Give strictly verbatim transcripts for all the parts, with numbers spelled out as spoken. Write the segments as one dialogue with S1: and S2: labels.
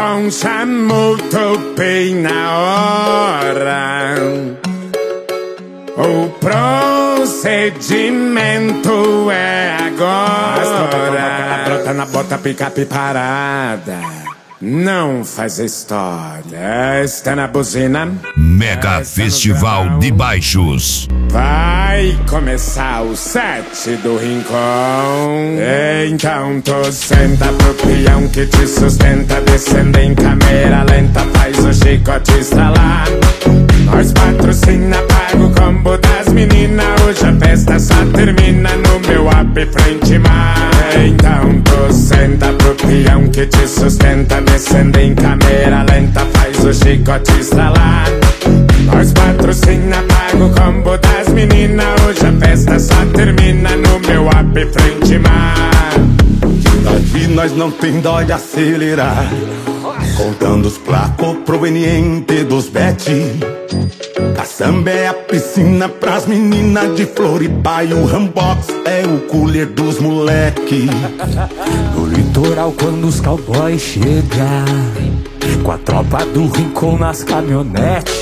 S1: Rincon chamou, topei na hora. O procedimento é agora. Brota na bota, picape parada. Não faz história. Está na buzina.
S2: Mega Festival de Baixos.
S1: Vai começar o set do Rincon. Então tu senta pro peão que te sustenta. Descendo em câmera lenta, faz o chicote estralar. Nós patrocina, paga o combo das meninas. Hoje a festa só termina no meu app frente mar. Então tu senta pro peão que te sustenta. Descendo em câmera lenta, faz o chicote estralar. Nós patrocina, paga o combo das meninas. Hoje a festa só termina no meu app frente mar.
S3: Daqui nós não tem dó de acelerar, contando os placos provenientes dos bet. A samba é a piscina pras meninas de Floripa e o Rambox é o cooler dos moleque.
S4: No litoral quando os cowboys chegam, com a tropa do Rincon nas caminhonetes,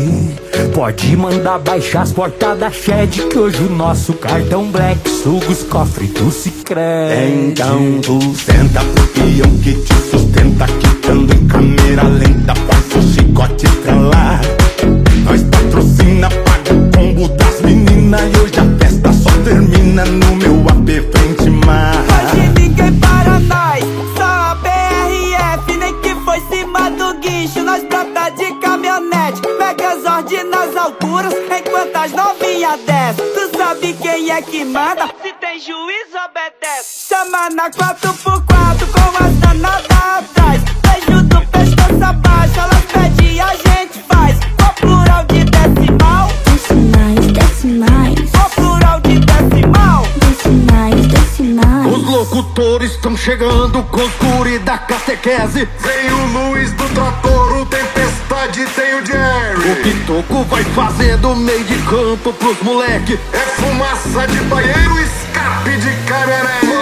S4: pode mandar baixar as portas da Shed, que hoje o nosso cartão Black suga os cofres do Sicredi.
S3: Então tu senta pro peão que te sustenta, quitando em câmera lenta, faz o chicote estralar. Nós patrocina, paga o combo das meninas. E hoje a festa só termina no meu app frente mar.
S5: Hoje ninguém para nós, só a B R F. Nem que foi cima do guincho, nós brota de caminhonete. Megazord nas alturas, enquanto as novinhas descem. Tu sabe quem é que manda? Se tem juiz, obedece. Chama na quatro por quatro com as danadas atrás. Beijo do pescoço abaixo, elas pedem e a gente faz. Qual plural de decimal?
S6: Decimais, decimais.
S5: Qual plural de decimal?
S6: Decimais, decimais.
S3: Os locutores estão chegando com os guri da catequese. Vem o Luiz do Trator, o Tempestade, tem o Jerry. O Pitoco vai fazendo meio de campo pros moleque. É fumaça de banheiro, escape de caminhonete.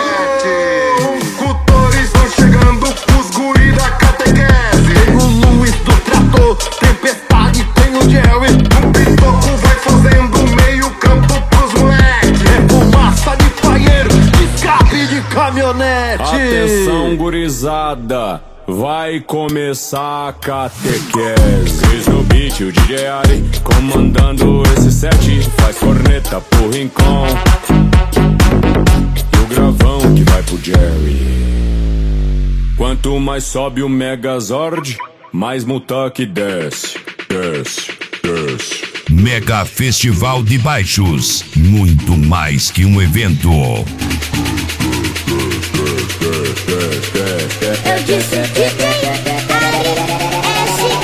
S3: Locutores estão chegando com os guri da catequese. Tem o Luiz do Trator, Tempestade, tem o Jerry. O Pitoco vai fazendo meio campo pros moleque. É fumaça de banheiro, escape de caminhonete.
S7: Atenção, gurizada, vai começar a catequese. Cris no beat, o D J Ari comandando esse set. Faz corneta pro Rincon e o gravão que vai pro Jerry. Quanto mais sobe o Megazord, mais Mutak desce, desce, desce.
S2: Mega Festival de Baixos, muito mais que um evento.
S6: Eu disse que tem Ari S L.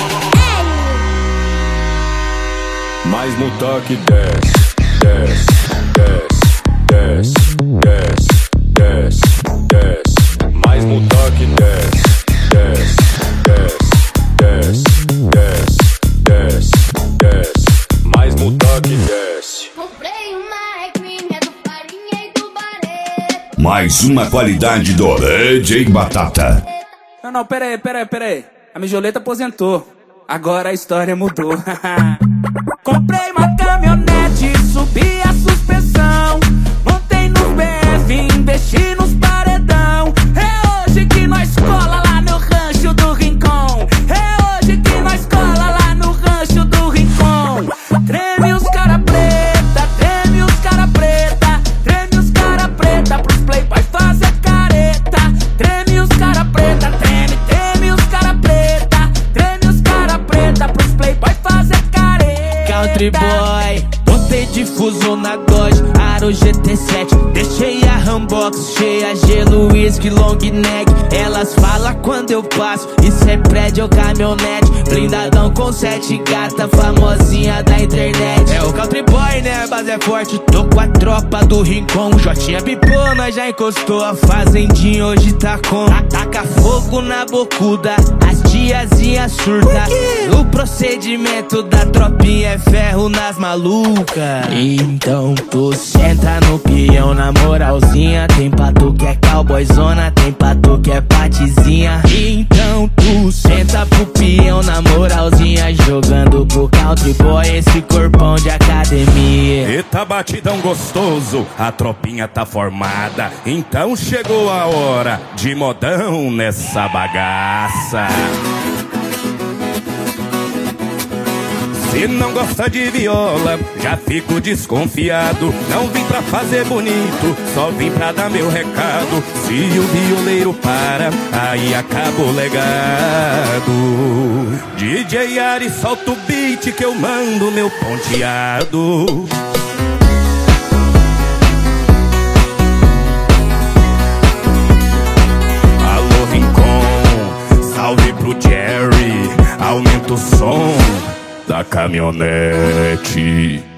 S7: Mais Mutak desce, desce, desce, desce, desce, desce, desce. Mais Mutak desce, desce, desce, desce, desce, desce, desce. Mais Mutak desce.
S6: Comprei uma regrinha do farinha e do barê.
S2: Mais uma qualidade do D J Batata.
S8: Não, não, pera aí, pera aí, pera aí. A Mijoleta aposentou, agora a história mudou. Comprei uma caminhonete, subi a suspensão, montei nos B F, investi nos paredão. É hoje que nós cola lá no rancho do Rincon. É hoje que nós cola lá no rancho do Rincon. Treme os cara preta, treme os cara preta, treme os cara preta pros playboy fazer careta. Treme os cara preta, treme, treme os cara preta, treme os cara preta pros playboy fazer careta. Country boy, botei difuso na Dodge, Aro G T sete. Deixei a Rambox cheia, gelo, whisky, long neck. Elas falam quando eu passo, isso é prédio ou caminhonete. Blindadão com sete gata, famosinha da internet. É o Country boy, né? A base é forte, tô com a tropa do Rincon. Jotinha bipou, nós já encostou. A fazendinha hoje tá com. Taca fogo na bocuda, as tia
S9: tiazinha surta. O procedimento da tropinha é ferro nas malucas. Então tu senta no peão na moralzinha. Tem pra tu que é cowboyzona, tem pra tu que é patizinha. Então tu senta pro peão na moralzinha, jogando pro country boy esse corpão de academia.
S3: Eita batidão gostoso, a tropinha tá formada. Então chegou a hora de modão nessa bagaça. Se não gosta de viola, já fico desconfiado. Não vim pra fazer bonito, só vim pra dar meu recado. Se o violeiro para, aí acaba o legado. D J Ari, solta o beat que eu mando meu ponteado. Alô Rincon, salve pro Jerry, aumenta o som da caminhonete.